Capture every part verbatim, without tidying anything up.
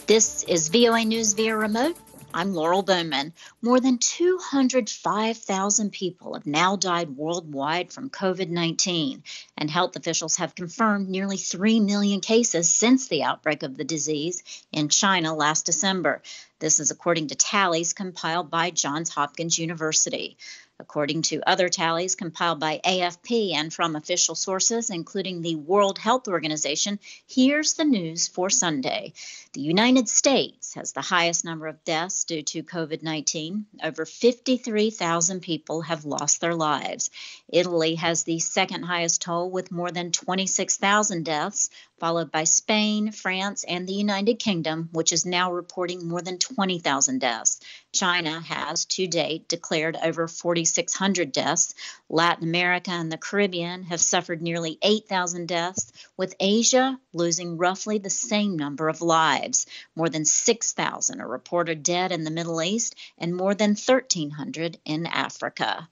This is V O A News via remote. I'm Laurel Bowman. More than two hundred five thousand people have now died worldwide from COVID nineteen, and health officials have confirmed nearly three million cases since the outbreak of the disease in China last December. This is according to tallies compiled by Johns Hopkins University. According to other tallies compiled by A F P and from official sources, including the World Health Organization, here's the news for Sunday. The United States has the highest number of deaths due to COVID nineteen. Over fifty-three thousand people have lost their lives. Italy has the second highest toll with more than twenty-six thousand deaths, followed by Spain, France, and the United Kingdom, which is now reporting more than twenty thousand deaths. China has, to date, declared over forty-six hundred deaths. Latin America and the Caribbean have suffered nearly eight thousand deaths, with Asia losing roughly the same number of lives. More than six thousand are reported dead in the Middle East and more than thirteen hundred in Africa.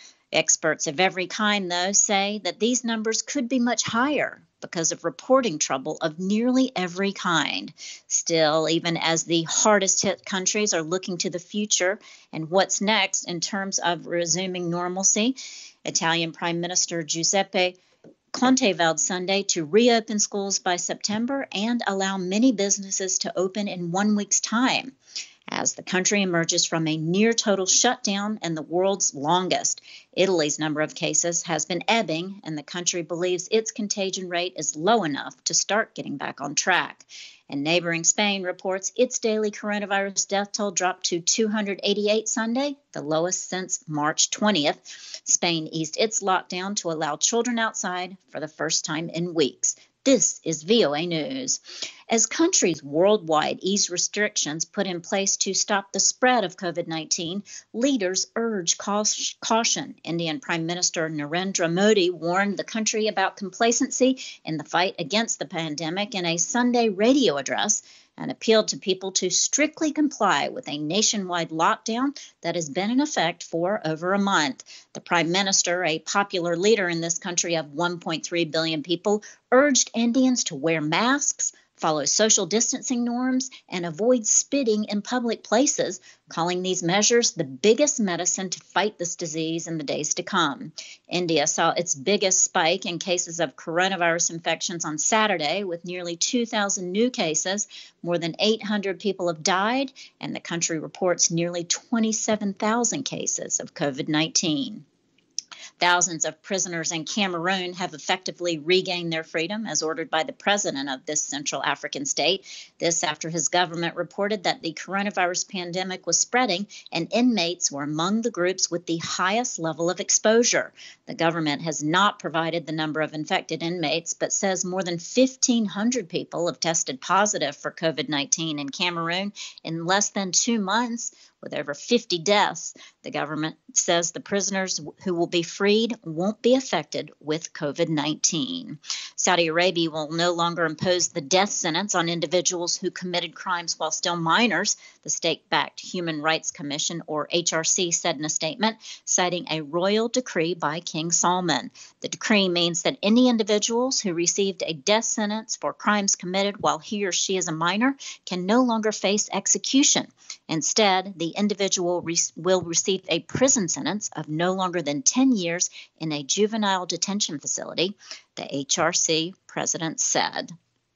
Experts of every kind, though, say that these numbers could be much higher because of reporting trouble of nearly every kind. Still, even as the hardest hit countries are looking to the future and what's next in terms of resuming normalcy, Italian Prime Minister Giuseppe Conte vowed Sunday to reopen schools by September and allow many businesses to open in one week's time, as the country emerges from a near-total shutdown and the world's longest. Italy's number of cases has been ebbing, and the country believes its contagion rate is low enough to start getting back on track. And neighboring Spain reports its daily coronavirus death toll dropped to two hundred eighty-eight Sunday, the lowest since March twentieth. Spain eased its lockdown to allow children outside for the first time in weeks. This is V O A News. As countries worldwide ease restrictions put in place to stop the spread of COVID nineteen, leaders urge caution. Indian Prime Minister Narendra Modi warned the country about complacency in the fight against the pandemic in a Sunday radio address, and appealed to people to strictly comply with a nationwide lockdown that has been in effect for over a month. The Prime Minister, a popular leader in this country of one point three billion people, urged Indians to wear masks, follow social distancing norms, and avoid spitting in public places, calling these measures the biggest medicine to fight this disease in the days to come. India saw its biggest spike in cases of coronavirus infections on Saturday, with nearly two thousand new cases. More than eight hundred people have died, and the country reports nearly twenty-seven thousand cases of COVID nineteen. Thousands of prisoners in Cameroon have effectively regained their freedom as ordered by the president of this Central African state. This after his government reported that the coronavirus pandemic was spreading and inmates were among the groups with the highest level of exposure. The government has not provided the number of infected inmates, but says more than fifteen hundred people have tested positive for COVID nineteen in Cameroon in less than two months. With over fifty deaths, the government says the prisoners who will be freed won't be affected with COVID nineteen. Saudi Arabia will no longer impose the death sentence on individuals who committed crimes while still minors, the state-backed Human Rights Commission, or H R C, said in a statement, citing a royal decree by King Salman. The decree means that any individuals who received a death sentence for crimes committed while he or she is a minor can no longer face execution. Instead, the individual re- will receive a prison sentence of no longer than ten years in a juvenile detention facility, the H R C president said.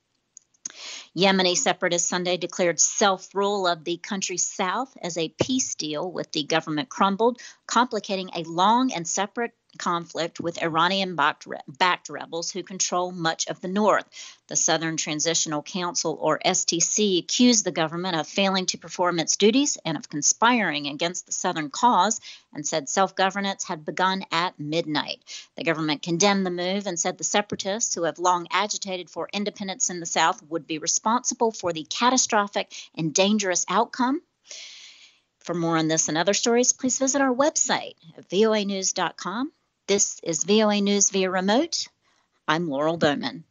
Yemeni separatists Sunday declared self-rule of the country's south as a peace deal with the government crumbled, complicating a long and separate conflict with Iranian-backed backed rebels who control much of the north. The Southern Transitional Council, or S T C, accused the government of failing to perform its duties and of conspiring against the Southern cause, and said self-governance had begun at midnight. The government condemned the move and said the separatists, who have long agitated for independence in the South, would be responsible for the catastrophic and dangerous outcome. For more on this and other stories, please visit our website at V O A news dot com. This is V O A News via remote. I'm Laurel Bowman.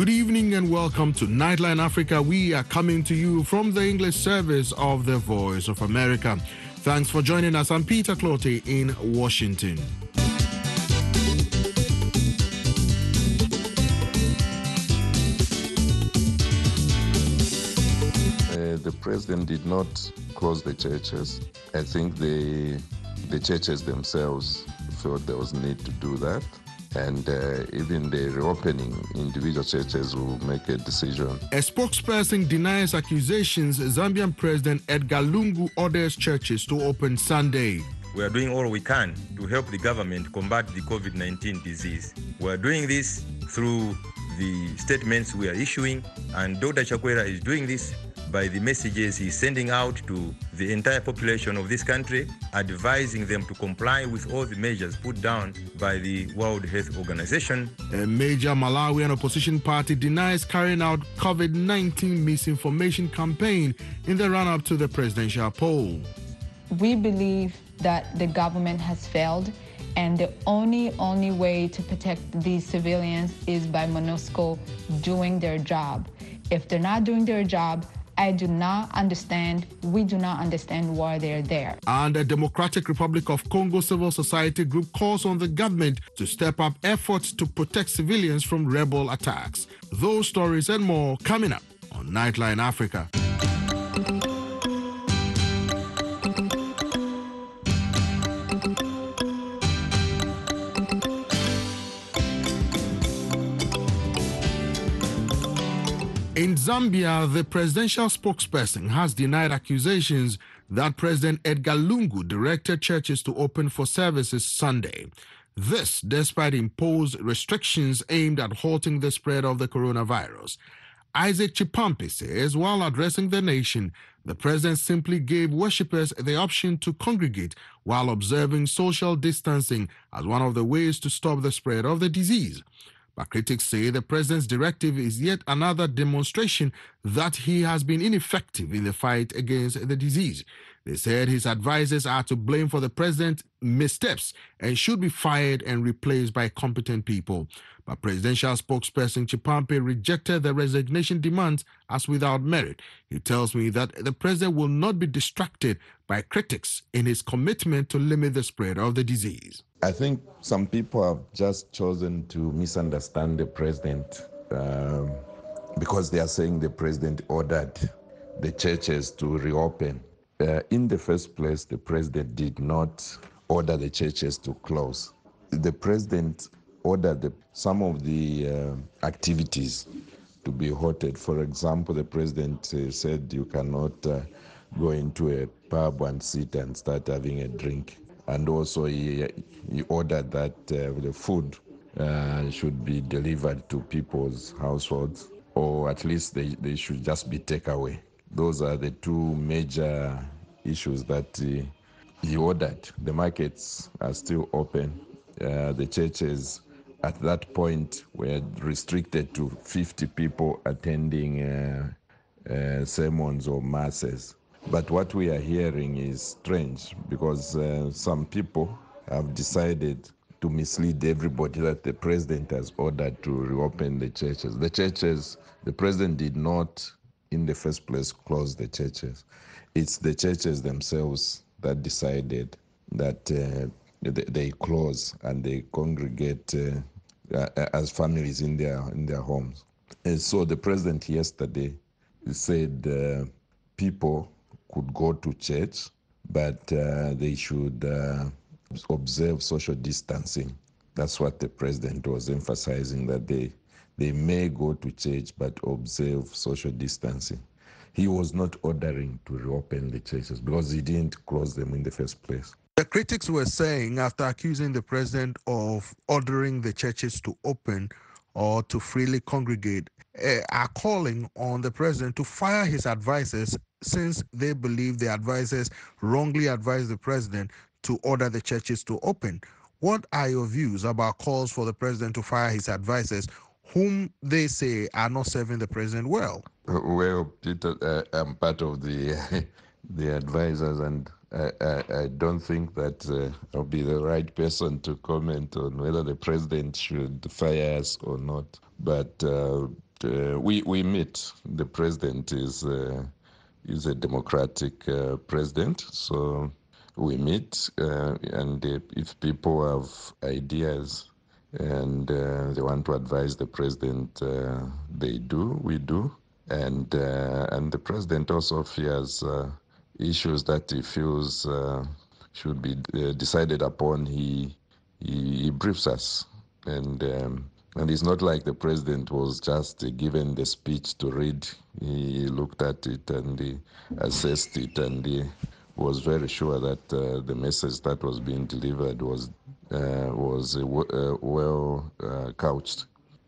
Good evening and welcome to Nightline Africa. We are coming to you from the English service of the Voice of America. Thanks for joining us. I'm Peter Clottey in Washington. Uh, the president did not close the churches. I think the the churches themselves felt there was need to do that. And uh, even the reopening, individual churches will make a decision. A spokesperson denies accusations Zambian President Edgar Lungu orders churches to open Sunday. We are doing all we can to help the government combat the COVID nineteen disease. We are doing this through the statements we are issuing, and Doctor Chakwera is doing this by the messages he's sending out to the entire population of this country, advising them to comply with all the measures put down by the World Health Organization. A major Malawian opposition party denies carrying out COVID nineteen misinformation campaign in the run-up to the presidential poll. We believe that the government has failed, and the only, only way to protect these civilians is by MONUSCO doing their job. If they're not doing their job, I do not understand, we do not understand why they're there. And a Democratic Republic of Congo civil society group calls on the government to step up efforts to protect civilians from rebel attacks. Those stories and more coming up on Nightline Africa. In Zambia, the presidential spokesperson has denied accusations that President Edgar Lungu directed churches to open for services Sunday. This despite imposed restrictions aimed at halting the spread of the coronavirus. Isaac Chipampi says while addressing the nation, the president simply gave worshippers the option to congregate while observing social distancing as one of the ways to stop the spread of the disease. But critics say the president's directive is yet another demonstration that he has been ineffective in the fight against the disease. They said his advisors are to blame for the president's missteps and should be fired and replaced by competent people. But presidential spokesperson Chipampi rejected the resignation demands as without merit. He tells me that the president will not be distracted by critics in his commitment to limit the spread of the disease. I think some people have just chosen to misunderstand the president um, because they are saying the president ordered the churches to reopen. Uh, in the first place, the president did not order the churches to close. The president ordered the, some of the uh, activities to be halted. For example, the president uh, said you cannot uh, go into a pub and sit and start having a drink. And also he, he ordered that uh, the food uh, should be delivered to people's households, or at least they, they should just be takeaway. Those are the two major issues that he, he ordered. The markets are still open. Uh, the churches at that point were restricted to fifty people attending uh, uh, sermons or masses. But what we are hearing is strange because uh, some people have decided to mislead everybody that the president has ordered to reopen the churches. The churches, the president did not, in the first place, close the churches. It's the churches themselves that decided that uh, they, they close and they congregate uh, uh, as families in their in their homes. And so the president yesterday said uh, people could go to church, but uh, they should uh, observe social distancing. That's what the president was emphasizing, that they, they may go to church, but observe social distancing. He was not ordering to reopen the churches because he didn't close them in the first place. The critics were saying, after accusing the president of ordering the churches to open or to freely congregate, uh, are calling on the president to fire his advisors since they believe the advisors wrongly advised the president to order the churches to open. What are your views about calls for the president to fire his advisors, whom they say are not serving the president well? Well, Peter, uh, I'm part of the the advisors, and I, I, I don't think that uh, I'll be the right person to comment on whether the president should fire us or not. But uh, uh, we we meet. The president is uh, is a democratic uh, president, so we meet, uh, and uh, if people have ideas and uh, they want to advise the president, uh, they do. We do, and uh, and the president also fears uh, issues that he feels uh, should be uh, decided upon. He, he he briefs us, and um, and it's not like the president was just uh, given the speech to read. He looked at it and he assessed it, and he was very sure that uh, the message that was being delivered was uh, was uh, w- uh, well uh, couched.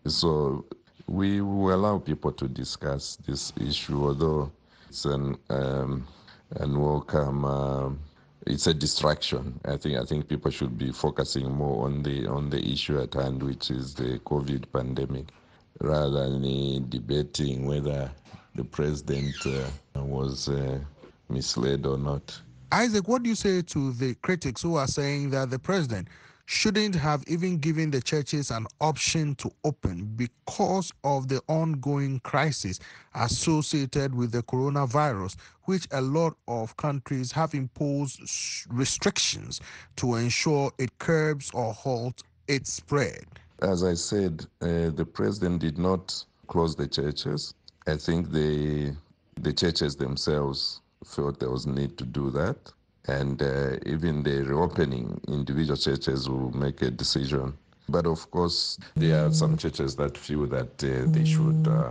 So we will allow people to discuss this issue, although it's an um, unwelcome. Uh, it's a distraction. I think I think people should be focusing more on the on the issue at hand, which is the COVID pandemic, rather than uh, debating whether the president uh, was uh, misled or not. Isaac, what do you say to the critics who are saying that the president shouldn't have even given the churches an option to open because of the ongoing crisis associated with the coronavirus, which a lot of countries have imposed restrictions to ensure it curbs or halts its spread? As I said, uh, the president did not close the churches. I think the the churches themselves felt there was need to do that. And uh, even the reopening, individual churches will make a decision. But of course, there are some churches that feel that uh, they should uh,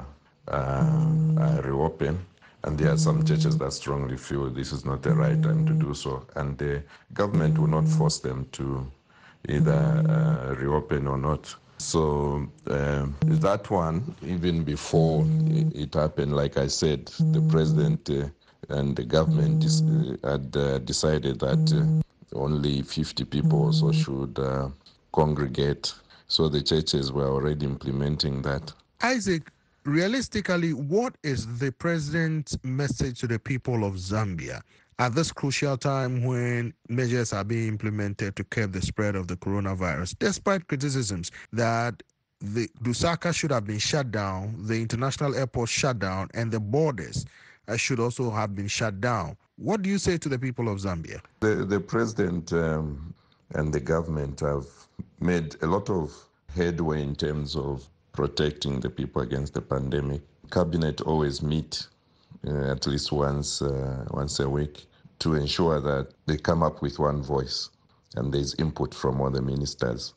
uh, uh, reopen. And there are some churches that strongly feel this is not the right time to do so. And the government will not force them to either uh, reopen or not. So uh, that one, even before it, it happened, like I said, the president uh, and the government dis- had uh, decided that uh, only fifty people or so should uh, congregate. So the churches were already implementing that. Isaac, realistically, what is the president's message to the people of Zambia at this crucial time when measures are being implemented to curb the spread of the coronavirus, despite criticisms that the Lusaka should have been shut down, the international airport shut down, and the borders uh, should also have been shut down? What do you say to the people of Zambia? The, the president um, and the government have made a lot of headway in terms of protecting the people against the pandemic. Cabinet always meet uh, at least once uh, once a week to ensure that they come up with one voice and there's input from all the ministers.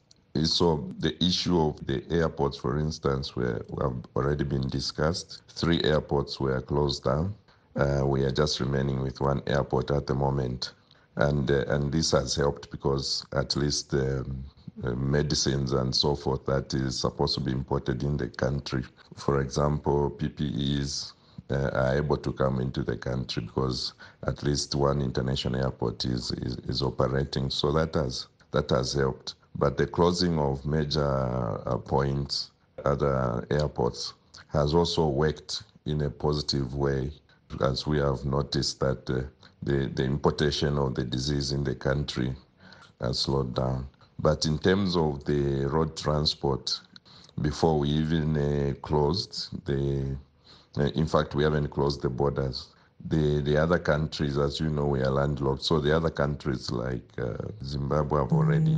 So the issue of the airports, for instance, were, have already been discussed. Three airports were closed down. Uh, we are just remaining with one airport at the moment. And uh, and this has helped because at least um, uh, medicines and so forth that is supposed to be imported in the country, for example, P P Es, uh, are able to come into the country because at least one international airport is, is, is operating. So that has that has helped. But the closing of major uh, points, other airports, has also worked in a positive way, as we have noticed that uh, the, the importation of the disease in the country has slowed down. But in terms of the road transport, before we even uh, closed, the, uh, in fact, we haven't closed the borders. The the other countries, as you know, we are landlocked. So the other countries like uh, Zimbabwe have already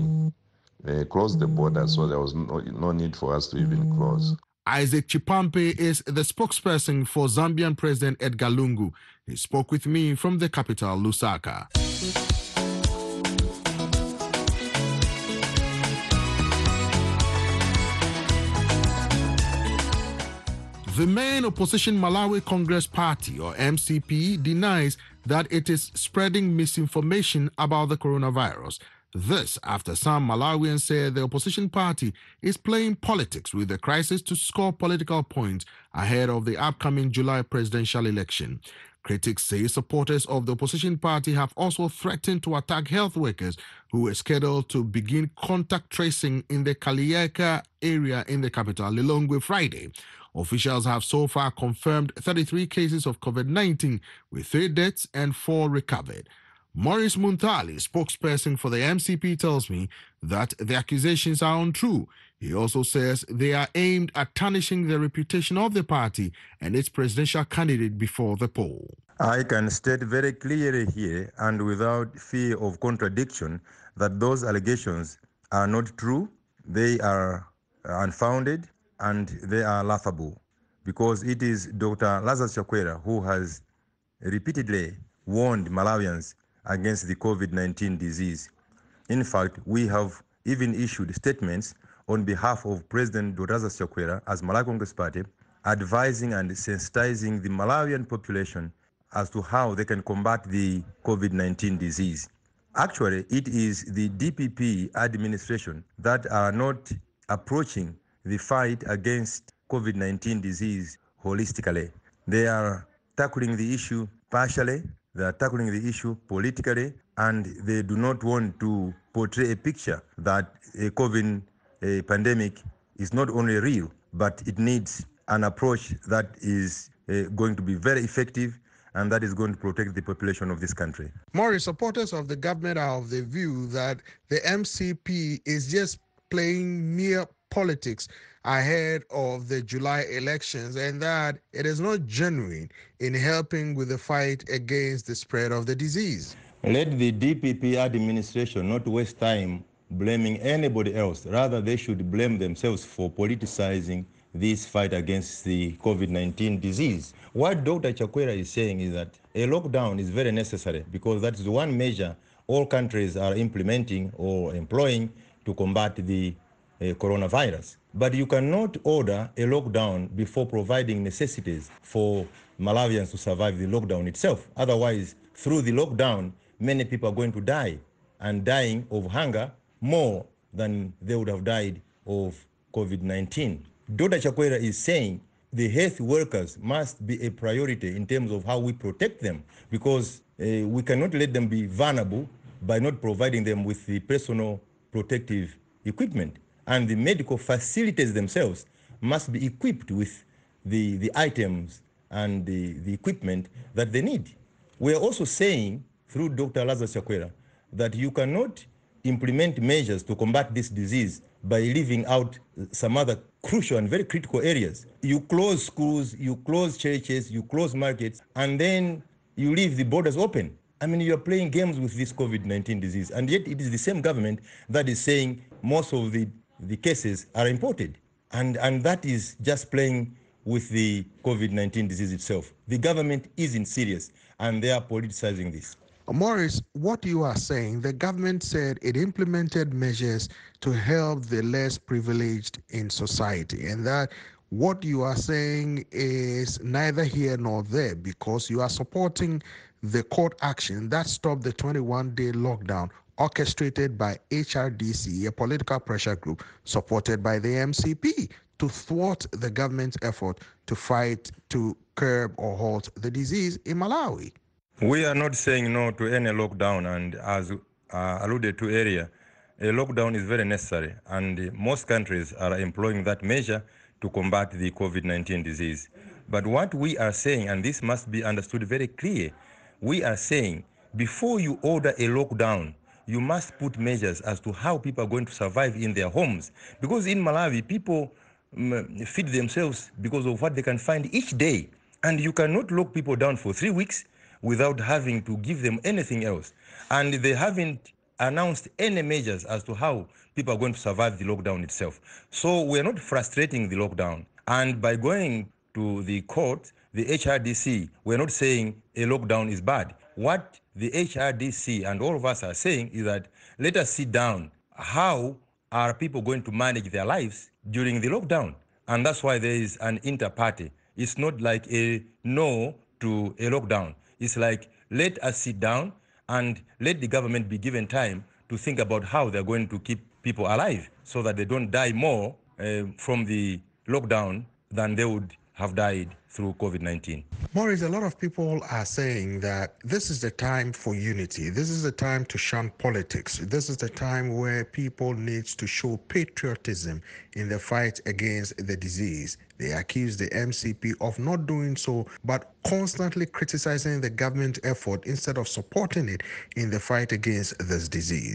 uh, closed the border, so there was no, no need for us to even close. Isaac Chipampe is the spokesperson for Zambian President Edgar Lungu. He spoke with me from the capital, Lusaka. The main opposition Malawi Congress Party, or M C P, denies that it is spreading misinformation about the coronavirus. This after some Malawians say the opposition party is playing politics with the crisis to score political points ahead of the upcoming July presidential election. Critics say supporters of the opposition party have also threatened to attack health workers who were scheduled to begin contact tracing in the Kaliyeka area in the capital, Lilongwe, Friday. Officials have so far confirmed thirty-three cases of COVID nineteen, with three deaths and four recovered. Maurice Muntali, spokesperson for the M C P, tells me that the accusations are untrue. He also says they are aimed at tarnishing the reputation of the party and its presidential candidate before the poll. I can state very clearly here and without fear of contradiction that those allegations are not true, they are unfounded, and they are laughable, because it is Doctor Lazarus Chakwera who has repeatedly warned Malawians against the COVID nineteen disease. In fact, we have even issued statements on behalf of President Doctor Lazarus Chakwera as Malawi Congress Party, advising and sensitizing the Malawian population as to how they can combat the COVID nineteen disease. Actually, it is the D P P administration that are not approaching the fight against COVID nineteen disease holistically. They are tackling the issue partially, they are tackling the issue politically, and they do not want to portray a picture that a COVID a pandemic is not only real, but it needs an approach that is uh, going to be very effective and that is going to protect the population of this country. Maurice, supporters of the government are of the view that the M C P is just playing mere politics ahead of the July elections and that it is not genuine in helping with the fight against the spread of the disease. Let the D P P administration not waste time blaming anybody else. Rather, they should blame themselves for politicizing this fight against the COVID nineteen disease. What Doctor Chakwera is saying is that a lockdown is very necessary because that is one measure all countries are implementing or employing to combat the uh, coronavirus. But you cannot order a lockdown before providing necessities for Malawians to survive the lockdown itself. Otherwise, through the lockdown, many people are going to die, and dying of hunger more than they would have died of COVID nineteen. Doctor Chakwera is saying the health workers must be a priority in terms of how we protect them, because uh, we cannot let them be vulnerable by not providing them with the personal protective equipment. And the medical facilities themselves must be equipped with the, the items and the, the equipment that they need. We are also saying, through Doctor Lazarus Chakwera, that you cannot implement measures to combat this disease by leaving out some other crucial and very critical areas. You close schools, you close churches, you close markets, and then you leave the borders open. I mean, you're playing games with this COVID nineteen disease, and yet it is the same government that is saying most of the, the cases are imported. And, and that is just playing with the COVID nineteen disease itself. The government isn't serious, and they are politicizing this. Maurice, what you are saying, the government said it implemented measures to help the less privileged in society, and that what you are saying is neither here nor there, because you are supporting the court action that stopped the twenty-one day lockdown orchestrated by H R D C, a political pressure group supported by the M C P, to thwart the government's effort to fight to curb or halt the disease in Malawi. We are not saying no to any lockdown, and as uh, alluded to earlier, a lockdown is very necessary, and most countries are employing that measure to combat the COVID nineteen disease. But what we are saying, and this must be understood very clear, we are saying before you order a lockdown, you must put measures as to how people are going to survive in their homes. Because in Malawi, people um, feed themselves because of what they can find each day. And you cannot lock people down for three weeks without having to give them anything else. And they haven't announced any measures as to how people are going to survive the lockdown itself. So we're not frustrating the lockdown. And by going to the court, the H R D C, we're not saying a lockdown is bad. What the H R D C and all of us are saying is that let us sit down. How are people going to manage their lives during the lockdown? And that's why there is an inter-party. It's not like a no to a lockdown. It's like, let us sit down and let the government be given time to think about how they're going to keep people alive so that they don't die more uh, from the lockdown than they would have died through COVID nineteen. Maurice, a lot of people are saying that this is the time for unity. This is the time to shun politics. This is the time where people need to show patriotism in the fight against the disease. They accuse the M C P of not doing so, but constantly criticizing the government effort instead of supporting it in the fight against this disease.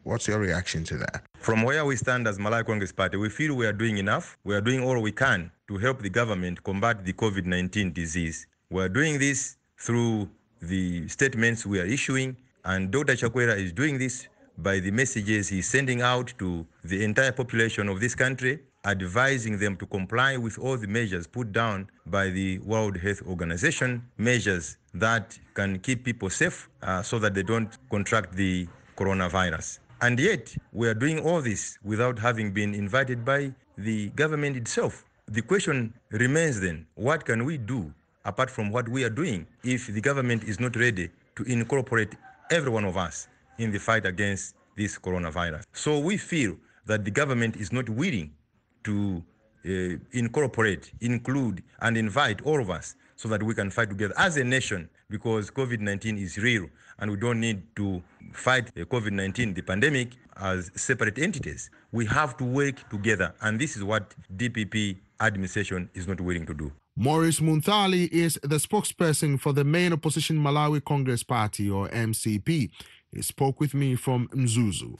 What's your reaction to that? From where we stand as Malawi Congress Party, we feel we are doing enough. We are doing all we can to help the government combat the COVID nineteen disease. We are doing this through the statements we are issuing, and Doctor Chakwera is doing this by the messages he's sending out to the entire population of this country, advising them to comply with all the measures put down by the World Health Organization, measures that can keep people safe uh, so that they don't contract the coronavirus. And yet, we are doing all this without having been invited by the government itself. The question remains then, what can we do apart from what we are doing if the government is not ready to incorporate every one of us in the fight against this coronavirus? So we feel that the government is not willing to uh, incorporate, include, and invite all of us so that we can fight together as a nation, because COVID nineteen is real, and we don't need to fight the COVID nineteen, the pandemic, as separate entities. We have to work together, and this is what D P P administration is not willing to do. Maurice Munthali is the spokesperson for the main opposition Malawi Congress Party, or M C P. He spoke with me from Mzuzu.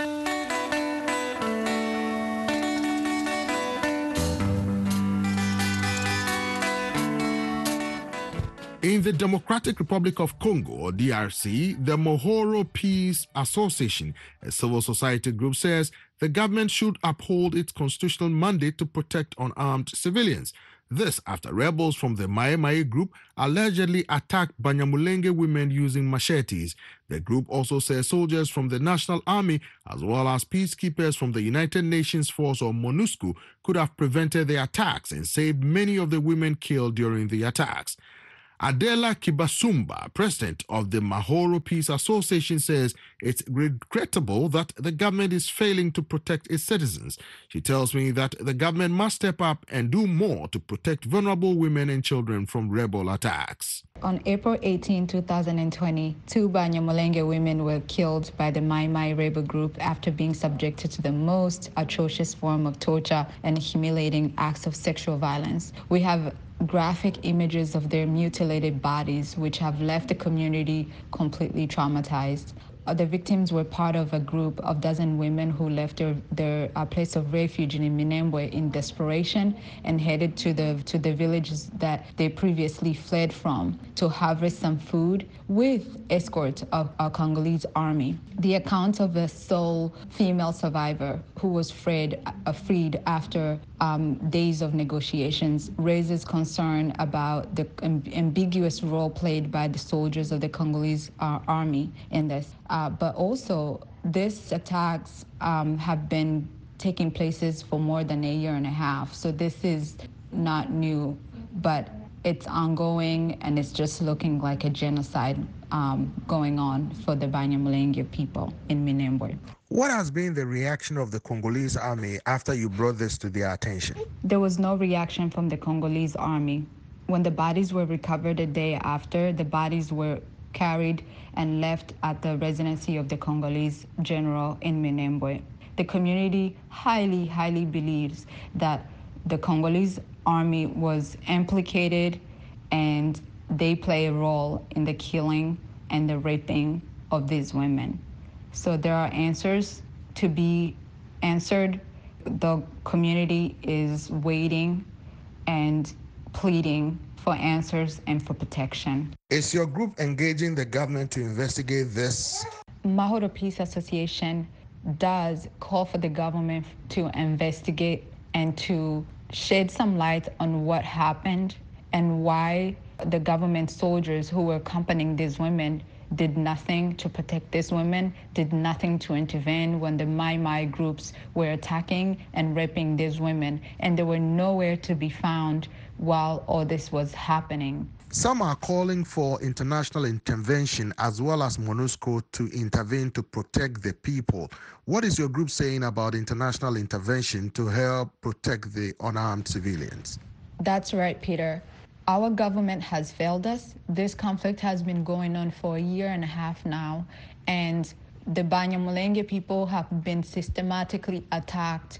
In the Democratic Republic of Congo, or D R C, the Mahoro Peace Association, a civil society group, says the government should uphold its constitutional mandate to protect unarmed civilians. This after rebels from the Mai Mai group allegedly attacked Banyamulenge women using machetes. The group also says soldiers from the National Army as well as peacekeepers from the United Nations Force, or MONUSCO, could have prevented the attacks and saved many of the women killed during the attacks. Adela Kibasumba, president of the Mahoro Peace Association, says it's regrettable that the government is failing to protect its citizens. She tells me that the government must step up and do more to protect vulnerable women and children from rebel attacks. On April eighteenth, two thousand twenty, two Banyamulenge women were killed by the Mai Mai rebel group after being subjected to the most atrocious form of torture and humiliating acts of sexual violence. We have graphic images of their mutilated bodies, which have left the community completely traumatized. Uh, the victims were part of a group of dozen women who left their, their uh, place of refuge in Minembwe in desperation and headed to the to the villages that they previously fled from to harvest some food with escort of our Congolese army. The account of a sole female survivor who was freed, uh, freed after um, days of negotiations raises concern about the amb- ambiguous role played by the soldiers of the Congolese uh, army in this. Uh, but also, these attacks um, have been taking places for more than a year and a half. So this is not new, but it's ongoing, and it's just looking like a genocide um, going on for the Banyamulenge people in Minembwe. What has been the reaction of the Congolese army after you brought this to their attention? There was no reaction from the Congolese army. When the bodies were recovered a day after, the bodies were carried and left at the residency of the Congolese general in Minembwe. The community highly, highly believes that the Congolese army was implicated and they play a role in the killing and the raping of these women. So there are answers to be answered. The community is waiting and pleading for answers and for protection. Is your group engaging the government to investigate this? Mahoro Peace Association does call for the government to investigate and to shed some light on what happened and why the government soldiers who were accompanying these women did nothing to protect these women, did nothing to intervene when the Mai Mai groups were attacking and raping these women, and they were nowhere to be found while all this was happening. Some are calling for international intervention as well as MONUSCO to intervene to protect the people. What is your group saying about international intervention to help protect the unarmed civilians? That's right, Peter. Our government has failed us. This conflict has been going on for a year and a half now, and the Banyamulenge people have been systematically attacked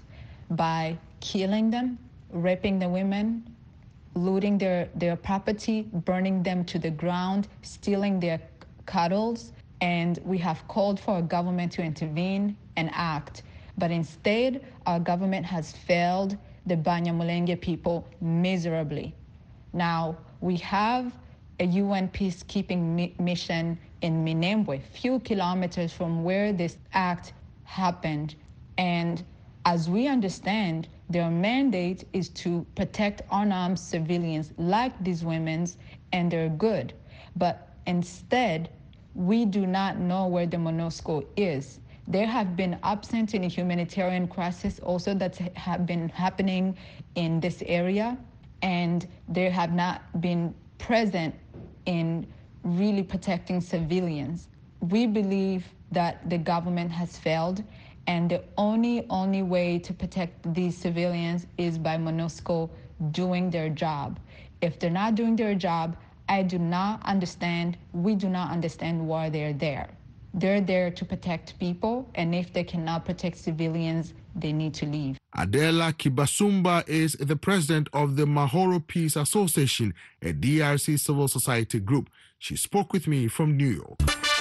by killing them, raping the women, looting their, their property, burning them to the ground, stealing their cattle, and we have called for our government to intervene and act. But instead, our government has failed the Banyamulenge people miserably. Now, we have a U N peacekeeping mi- mission in Minembwe, few kilometers from where this act happened. And as we understand, their mandate is to protect unarmed civilians like these women, and they're good. But instead, we do not know where the MONUSCO is. There have been absent in a humanitarian crisis also that have been happening in this area, and they have not been present in really protecting civilians. We believe that the government has failed, and the only, only way to protect these civilians is by MONUSCO doing their job. If they're not doing their job, I do not understand, we do not understand why they're there. They're there to protect people, and if they cannot protect civilians, they need to leave. Adela Kibasumba is the president of the Mahoro Peace Association, a D R C civil society group. She spoke with me from New York.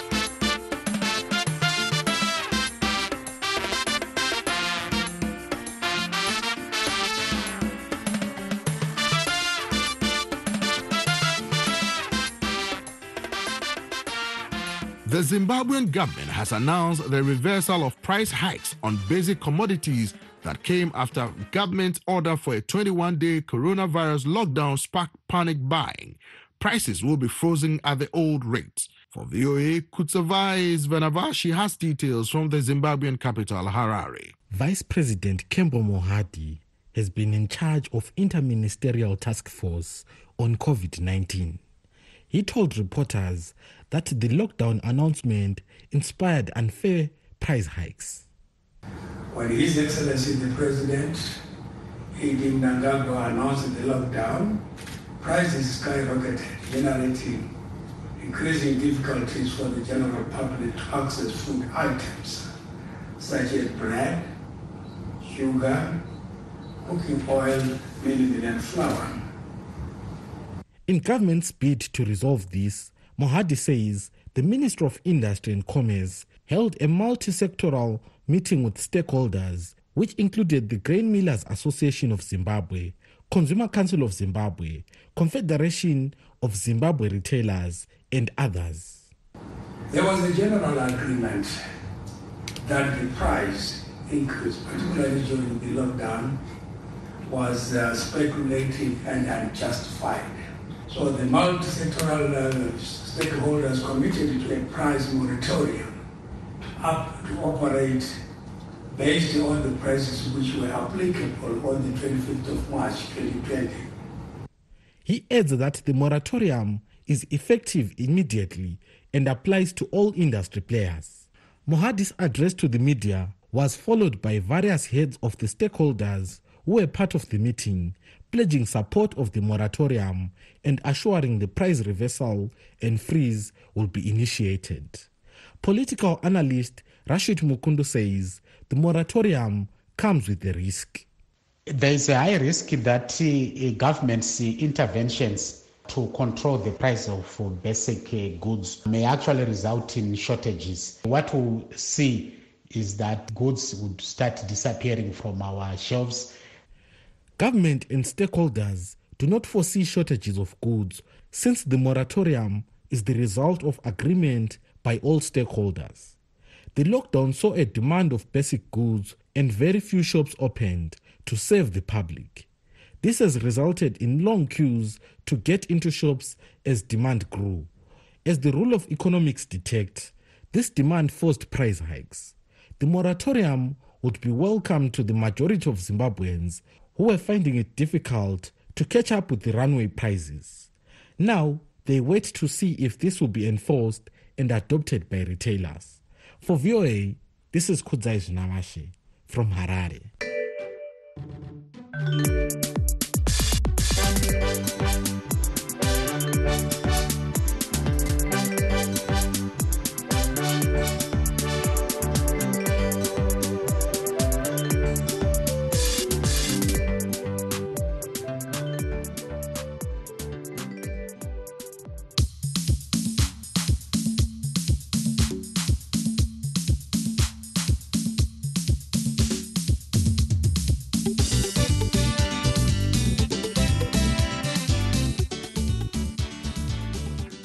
The Zimbabwean government has announced the reversal of price hikes on basic commodities that came after government's order for a twenty-one day coronavirus lockdown sparked panic buying. Prices will be frozen at the old rates. For V O A, Kutsavais Vanavashi has details from the Zimbabwean capital, Harare. Vice President Kembo Mohadi has been in charge of Interministerial Task Force on COVID nineteen. He told reporters that the lockdown announcement inspired unfair price hikes. When His Excellency the President, Idi Mnangagwa, announced the lockdown, prices skyrocketed, generating increasing difficulties for the general public to access food items such as bread, sugar, cooking oil, milk, and flour. In government's bid to resolve this, Mohadi says the Minister of Industry and Commerce held a multi-sectoral meeting with stakeholders, which included the Grain Millers Association of Zimbabwe, Consumer Council of Zimbabwe, Confederation of Zimbabwe Retailers, and others. There was a general agreement that the price increase, particularly during the lockdown, was uh, speculative and unjustified. So the multi-sectoral uh, stakeholders committed to a price moratorium up to operate based on the prices which were applicable on the twenty-fifth of March twenty twenty. He adds that the moratorium is effective immediately and applies to all industry players. Mohadi's address to the media was followed by various heads of the stakeholders who were part of the meeting, pledging support of the moratorium and assuring the price reversal and freeze will be initiated. Political analyst Rashid Mukundu says the moratorium comes with a risk. There is a high risk that uh, government's interventions to control the price of uh, basic uh, goods may actually result in shortages. What we'll see is that goods would start disappearing from our shelves. Government and stakeholders do not foresee shortages of goods since the moratorium is the result of agreement by all stakeholders. The lockdown saw a demand of basic goods and very few shops opened to serve the public. This has resulted in long queues to get into shops as demand grew. As the rule of economics detects, this demand forced price hikes. The moratorium would be welcome to the majority of Zimbabweans who were finding it difficult to catch up with the runaway prices. Now, they wait to see if this will be enforced and adopted by retailers. For V O A, this is Kudzai Zvinavashe from Harare.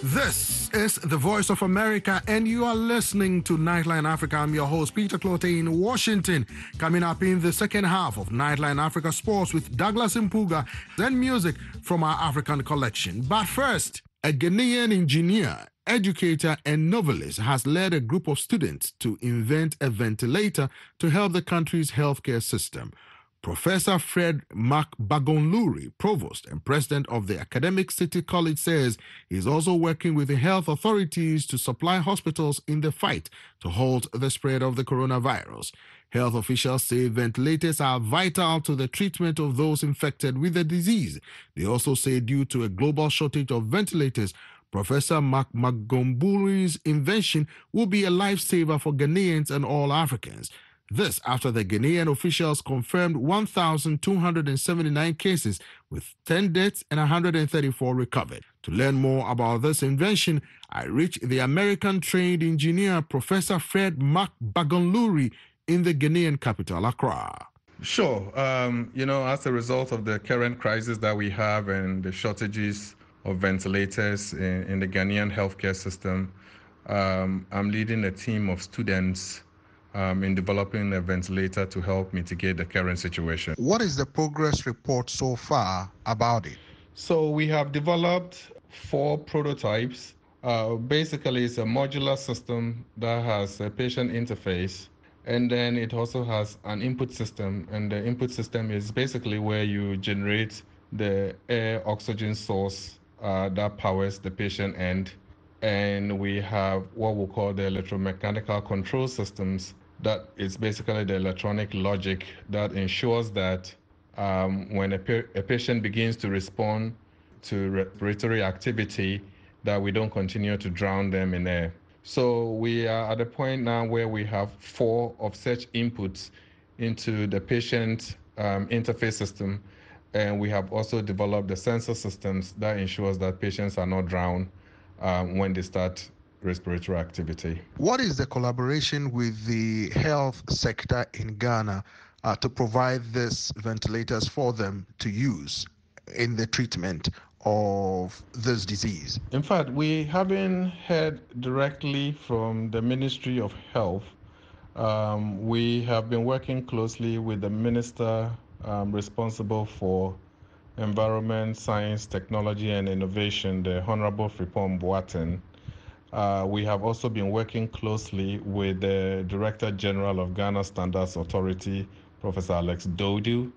This is the Voice of America, and you are listening to Nightline Africa. I'm your host, Peter Clote in Washington. Coming up in the second half of Nightline Africa Sports with Douglas Mpuga and music from our African collection. But first, a Ghanaian engineer, educator, and novelist has led a group of students to invent a ventilator to help the country's healthcare system. Professor Fred Mac-Bagonluri, Provost and President of the Academic City College, says he's also working with the health authorities to supply hospitals in the fight to halt the spread of the coronavirus. Health officials say ventilators are vital to the treatment of those infected with the disease. They also say due to a global shortage of ventilators, Professor Mac-Bagonluri's invention will be a lifesaver for Ghanaians and all Africans. This after the Ghanaian officials confirmed one thousand two hundred seventy-nine cases with ten deaths and one hundred thirty-four recovered. To learn more about this invention, I reached the American-trained engineer Professor Fred Mac-Bagonluri in the Ghanaian capital, Accra. Sure. Um, you know, as a result of the current crisis that we have and the shortages of ventilators in, in the Ghanaian healthcare system, um, I'm leading a team of students Um, in developing a ventilator to help mitigate the current situation. What is the progress report so far about it? So we have developed four prototypes. Uh, basically, it's a modular system that has a patient interface, and then it also has an input system. And the input system is basically where you generate the air oxygen source uh, that powers the patient end. And we have what we call the electromechanical control systems. That is basically the electronic logic that ensures that um, when a, pa- a patient begins to respond to respiratory activity, that we don't continue to drown them in air. So we are at a point now where we have four of such inputs into the patient um, interface system, and we have also developed the sensor systems that ensures that patients are not drowned um, when they start respiratory activity. What is the collaboration with the health sector in Ghana uh, to provide these ventilators for them to use in the treatment of this disease? In fact, we haven't heard directly from the Ministry of Health. Um, we have been working closely with the minister um, responsible for Environment, Science, Technology and Innovation, the Honorable Frimpong Boateng. Uh, we have also been working closely with the Director General of Ghana Standards Authority, Professor Alex Dodu.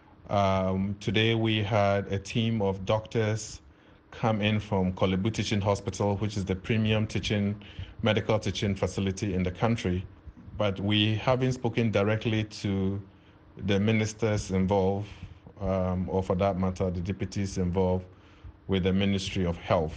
Um, today we had a team of doctors come in from Korle Bu Teaching Hospital, which is the premium teaching, medical teaching facility in the country. But we haven't spoken directly to the ministers involved, um, or for that matter, the deputies involved with the Ministry of Health.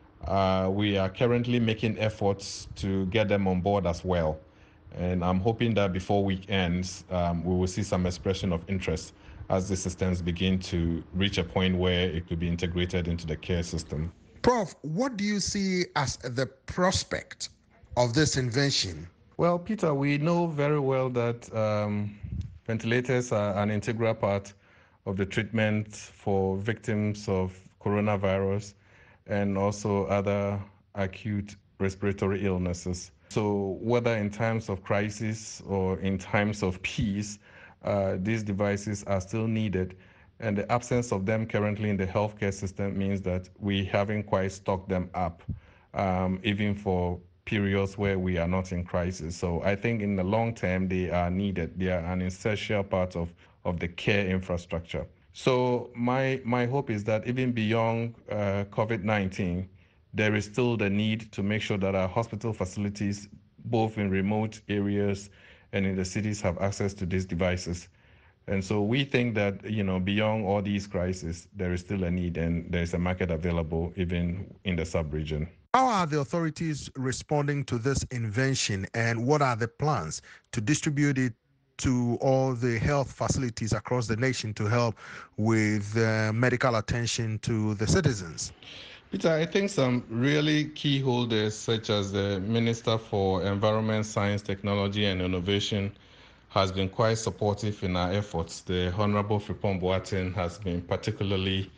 Uh, we are currently making efforts to get them on board as well. And I'm hoping that before week ends, um, we will see some expression of interest as the systems begin to reach a point where it could be integrated into the care system. Prof, what do you see as the prospect of this invention? Well, Peter, we know very well that um, ventilators are an integral part of the treatment for victims of coronavirus and also other acute respiratory illnesses. So whether in times of crisis or in times of peace, uh, these devices are still needed. And the absence of them currently in the healthcare system means that we haven't quite stocked them up, um, even for periods where we are not in crisis. So I think in the long term, they are needed. They are an essential part of, of the care infrastructure. So my my hope is that even beyond uh, COVID nineteen, there is still the need to make sure that our hospital facilities, both in remote areas and in the cities, have access to these devices. And so we think that, you know, beyond all these crises, there is still a need and there is a market available even in the sub-region. How are the authorities responding to this invention, and what are the plans to distribute it to all the health facilities across the nation to help with uh, medical attention to the citizens? Peter, I think some really key holders, such as the Minister for Environment, Science, Technology and Innovation, has been quite supportive in our efforts. The Honorable Frimpong Boateng has been particularly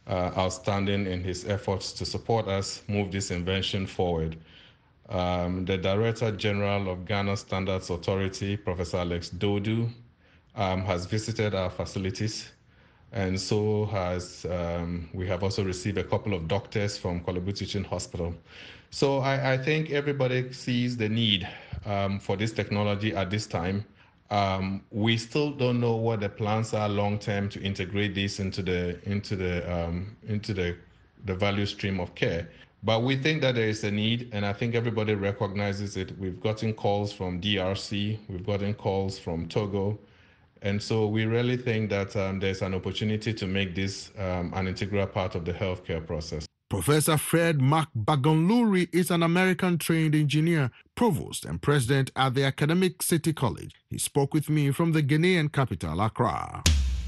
uh, outstanding in his efforts to support us move this invention forward. Um, the Director General of Ghana Standards Authority, Professor Alex Dodu, um, has visited our facilities, and so has um, we have also received a couple of doctors from Korle Bu Teaching Hospital. So I, I think everybody sees the need um, for this technology at this time. Um, we still don't know what the plans are long term to integrate this into the into the um, into the the value stream of care. But we think that there is a need, and I think everybody recognizes it. We've gotten calls from D R C, we've gotten calls from Togo, and so we really think that um, there's an opportunity to make this um, an integral part of the healthcare process. Professor Fred Mac-Bagonluri is an American-trained engineer, provost and president at the Academic City College. He spoke with me from the Ghanaian capital, Accra.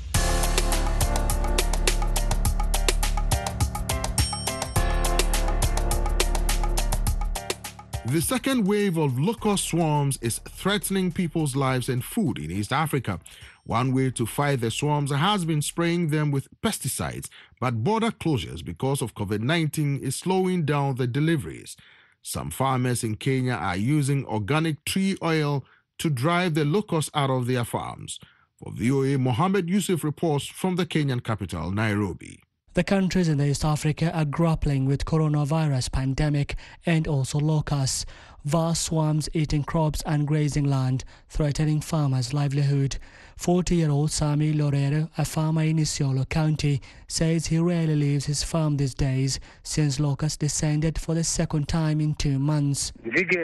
The second wave of locust swarms is threatening people's lives and food in East Africa. One way to fight the swarms has been spraying them with pesticides, but border closures because of COVID nineteen is slowing down the deliveries. Some farmers in Kenya are using organic tree oil to drive the locusts out of their farms. For V O A, Mohammed Yusuf reports from the Kenyan capital, Nairobi. The countries in East Africa are grappling with coronavirus pandemic and also locusts, vast swarms eating crops and grazing land, threatening farmers' livelihood. forty-year-old Sami Lorero, a farmer in Isiolo County, says he rarely leaves his farm these days since locusts descended for the second time in two months.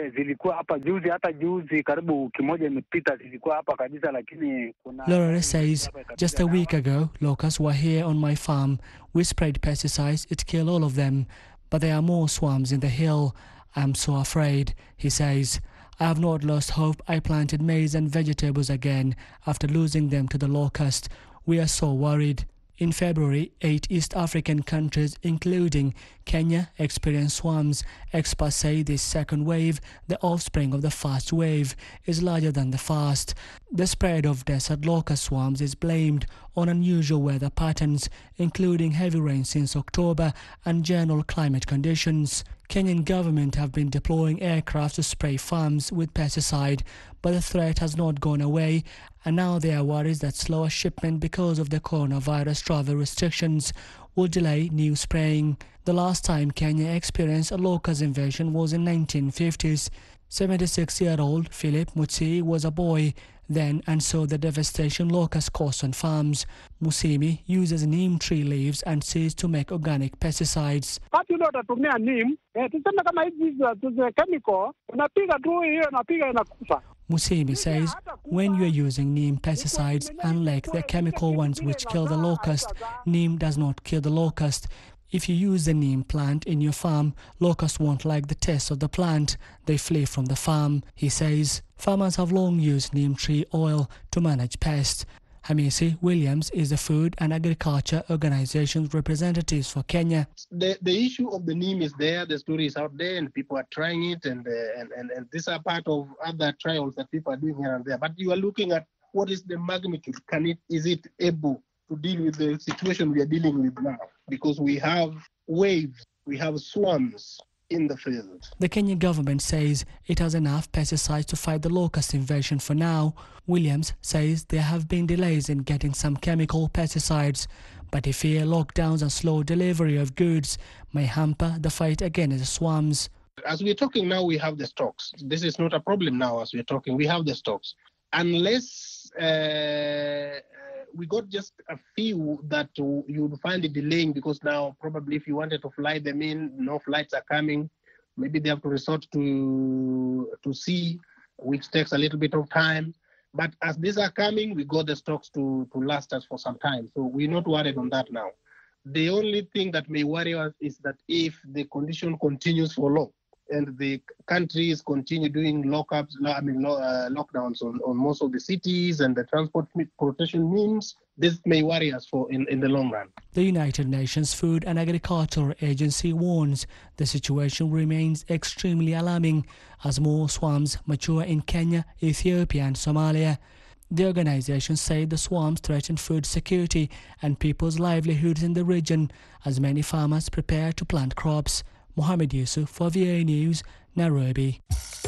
Lorero says, just a week ago, locusts were here on my farm. We sprayed pesticides, it killed all of them, but there are more swarms in the hill. I'm so afraid, he says. I have not lost hope. I planted maize and vegetables again after losing them to the locust. We are so worried. In February, eight East African countries, including Kenya, experienced swarms. Experts say this second wave, the offspring of the first wave, is larger than the first. The spread of desert locust swarms is blamed on unusual weather patterns, including heavy rain since October and general climate conditions. Kenyan government have been deploying aircraft to spray farms with pesticide, but the threat has not gone away, and now there are worries that slower shipment because of the coronavirus travel restrictions will delay new spraying. The last time Kenya experienced a locust invasion was in nineteen fifties. seventy-six-year-old Philip Mutsii was a boy then and saw the devastation locusts caused on farms. Musimi uses neem tree leaves and seeds to make organic pesticides. Musimi says when you are using neem pesticides, unlike the chemical ones which kill the locust, neem does not kill the locust. If you use the neem plant in your farm, locusts won't like the taste of the plant. They flee from the farm, he says. Farmers have long used neem tree oil to manage pests. Hamisi Williams is the Food and Agriculture Organization's representative for Kenya. The, the issue of the neem is there, the story is out there, and people are trying it, and, uh, and, and, and these are part of other trials that people are doing here and there. But you are looking at what is the magnitude. Can it, is it able to deal with the situation we are dealing with now? Because we have waves, we have swarms in the field. The Kenyan government says it has enough pesticides to fight the locust invasion for now. Williams says there have been delays in getting some chemical pesticides, but he fears lockdowns and slow delivery of goods may hamper the fight against the swarms. As we're talking now, we have the stocks. This is not a problem now as we're talking. We have the stocks. Unless uh, we got just a few that you would find it delaying, because now probably if you wanted to fly them in, no flights are coming. Maybe they have to resort to to sea, which takes a little bit of time. But as these are coming, we got the stocks to, to last us for some time. So we're not worried on that now. The only thing that may worry us is that if the condition continues for long, and the countries continue doing lockups, I mean uh, lockdowns on, on most of the cities and the transportation means, this may worry us for in, in the long run. The United Nations Food and Agriculture Agency warns the situation remains extremely alarming as more swarms mature in Kenya, Ethiopia and Somalia. The organization said the swarms threaten food security and people's livelihoods in the region as many farmers prepare to plant crops. Mohammed Yusuf for V A News, Nairobi.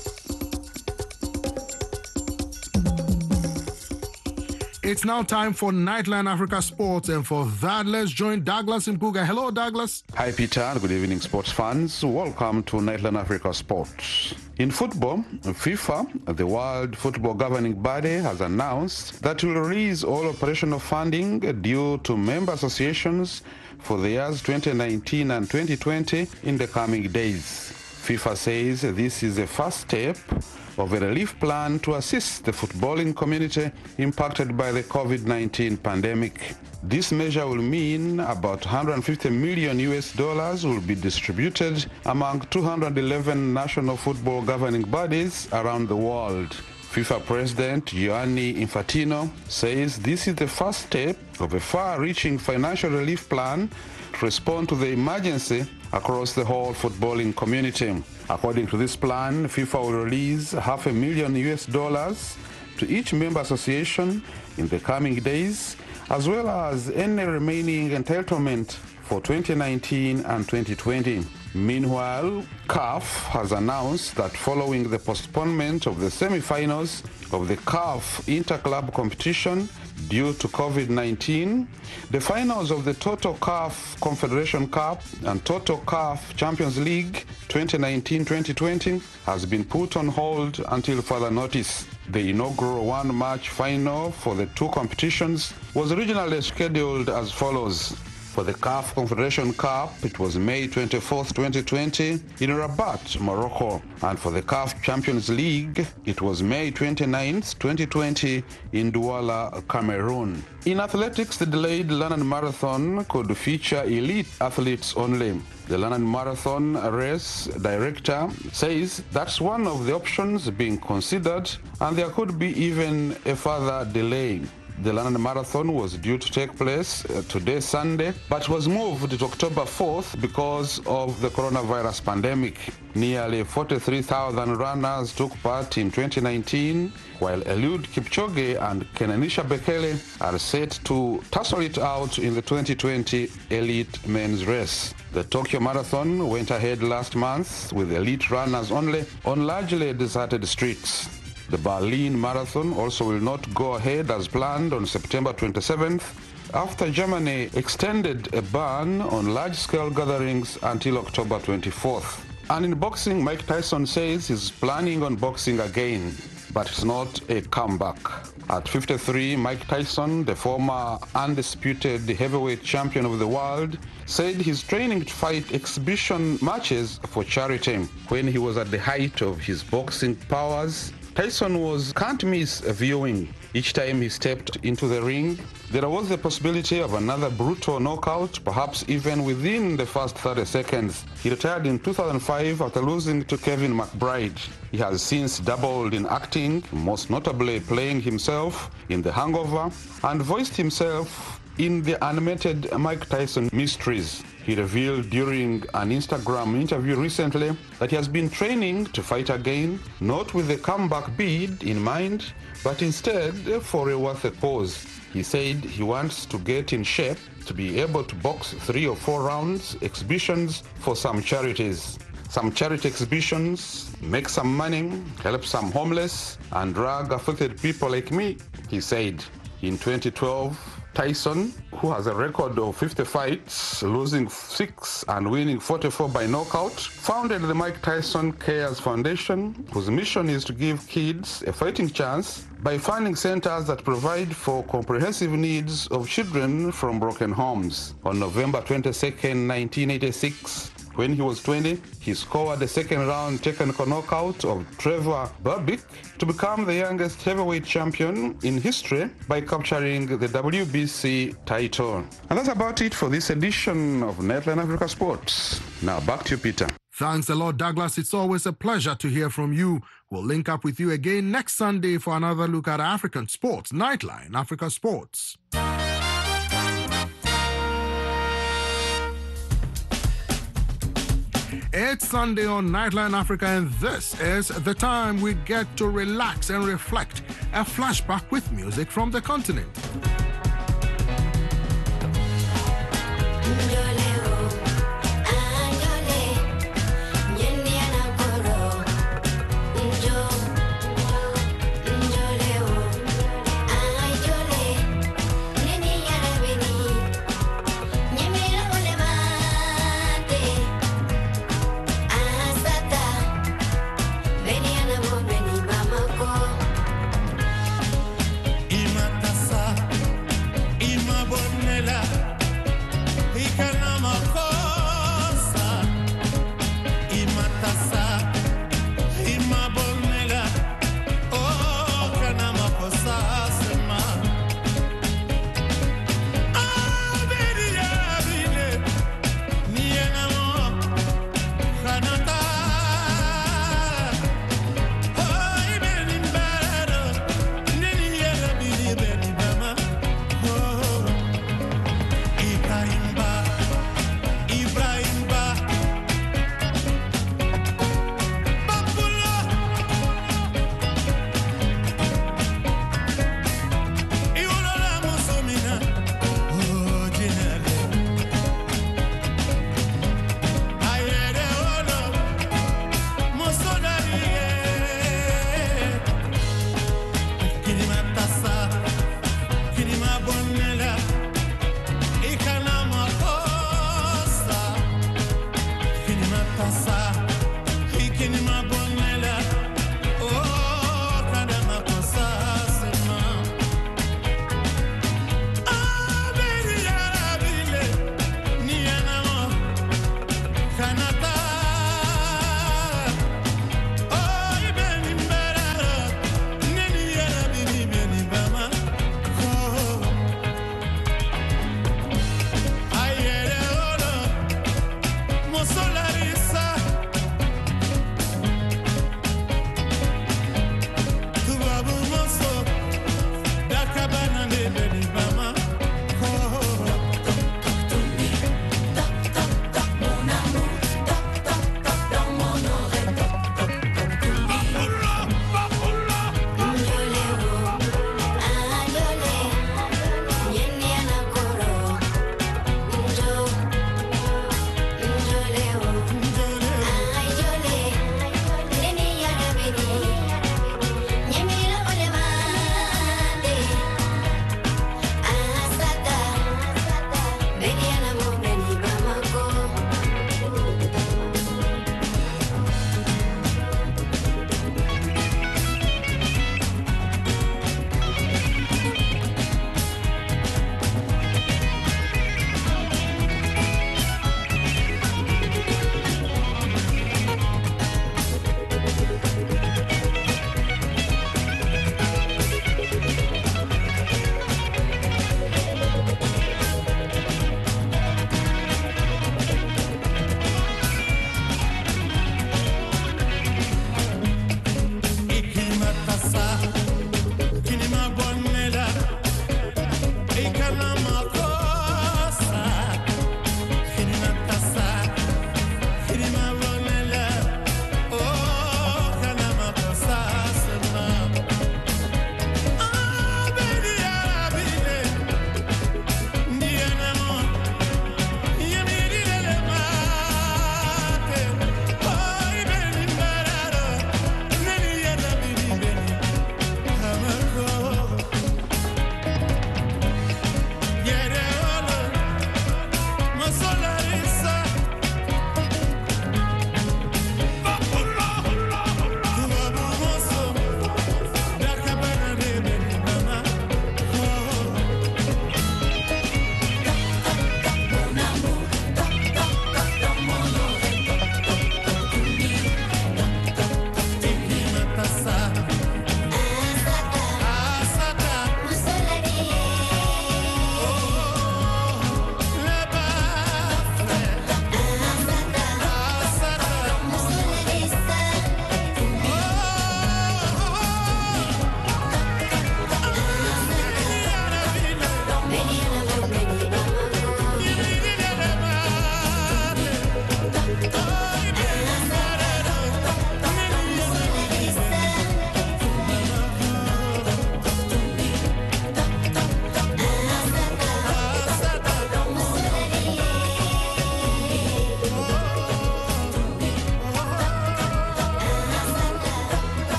It's now time for Nightline Africa Sports, and for that, let's join Douglas Mpuga. Hello, Douglas. Hi, Peter, and good evening, sports fans. Welcome to Nightline Africa Sports. In football, FIFA, the World Football Governing Body, has announced that it will release all operational funding due to member associations for the years twenty nineteen and twenty twenty in the coming days. FIFA says this is the first step of a relief plan to assist the footballing community impacted by the COVID nineteen pandemic. This measure will mean about one hundred fifty million U S dollars will be distributed among two hundred eleven national football governing bodies around the world. FIFA President Gianni Infantino says this is the first step of a far-reaching financial relief plan to respond to the emergency across the whole footballing community. According to this plan, FIFA will release half a million U S dollars to each member association in the coming days, as well as any remaining entitlement for twenty nineteen and twenty twenty. Meanwhile, C A F has announced that following the postponement of the semi-finals of the C A F Interclub competition due to COVID nineteen, the finals of the Toto C A F Confederation Cup and Toto C A F Champions League twenty nineteen twenty twenty has been put on hold until further notice. The inaugural one-match final for the two competitions was originally scheduled as follows. For the C A F Confederation Cup, it was May twenty-fourth, twenty twenty in Rabat, Morocco. And for the C A F Champions League, it was May twenty-ninth, twenty twenty in Douala, Cameroon. In athletics, the delayed London Marathon could feature elite athletes only. The London Marathon race director says that's one of the options being considered, and there could be even a further delay. The London Marathon was due to take place uh, today, Sunday, but was moved to October fourth because of the coronavirus pandemic. Nearly forty-three thousand runners took part in twenty nineteen, while Eliud Kipchoge and Kenanisha Bekele are set to tussle it out in the twenty twenty elite men's race. The Tokyo Marathon went ahead last month with elite runners only on largely deserted streets. The Berlin Marathon also will not go ahead as planned on September twenty-seventh after Germany extended a ban on large-scale gatherings until October twenty-fourth. And in boxing, Mike Tyson says he's planning on boxing again, but it's not a comeback. At fifty-three, Mike Tyson, the former undisputed heavyweight champion of the world, said he's training to fight exhibition matches for charity. When he was at the height of his boxing powers, Tyson was can't-miss viewing. Each time he stepped into the ring, there was the possibility of another brutal knockout, perhaps even within the first thirty seconds. He retired in two thousand five after losing to Kevin McBride. He has since dabbled in acting, most notably playing himself in The Hangover, and voiced himself in the animated Mike Tyson Mysteries. He revealed during an Instagram interview recently that he has been training to fight again, not with a comeback bid in mind, but instead for a worthy cause. He said he wants to get in shape to be able to box three or four rounds exhibitions for some charities. Some charity exhibitions, make some money, help some homeless, and drug afflicted people like me, he said. In twenty twelve, Tyson, who has a record of fifty fights, losing six and winning forty-four by knockout, founded the Mike Tyson Cares Foundation, whose mission is to give kids a fighting chance by funding centers that provide for comprehensive needs of children from broken homes. On November twenty-second, nineteen eighty-six, when he was twenty, he scored a second-round technical knockout of Trevor Berbick to become the youngest heavyweight champion in history by capturing the W B C title. And that's about it for this edition of Nightline Africa Sports. Now back to you, Peter. Thanks a lot, Douglas. It's always a pleasure to hear from you. We'll link up with you again next Sunday for another look at African sports. Nightline Africa Sports. It's Sunday on Nightline Africa, and this is the time we get to relax and reflect. A flashback with music from the continent.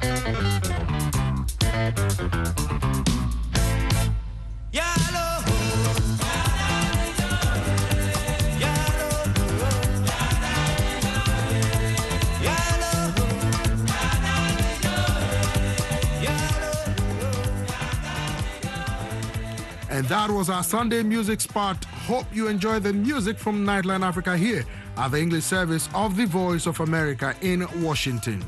And that was our Sunday music spot. Hope you enjoy the music from Nightline Africa here at the English service of the Voice of America in Washington.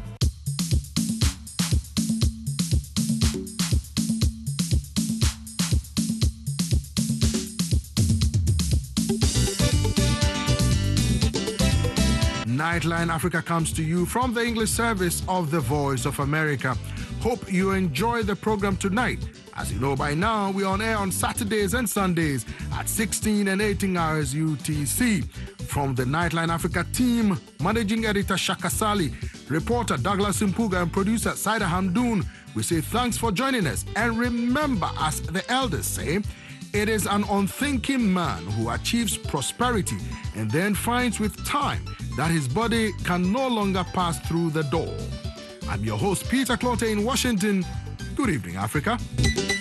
Nightline Africa comes to you from the English service of the Voice of America. Hope you enjoy the program tonight. As you know by now, we're on air on Saturdays and Sundays at sixteen and eighteen hours U T C. From the Nightline Africa team, managing editor Shaka Sali, reporter Douglas Mpuga, and producer Saida Hamdoun, we say thanks for joining us. And remember, as the elders say, it is an unthinking man who achieves prosperity and then finds with time that his body can no longer pass through the door. I'm your host, Peter Clote in Washington. Good evening, Africa.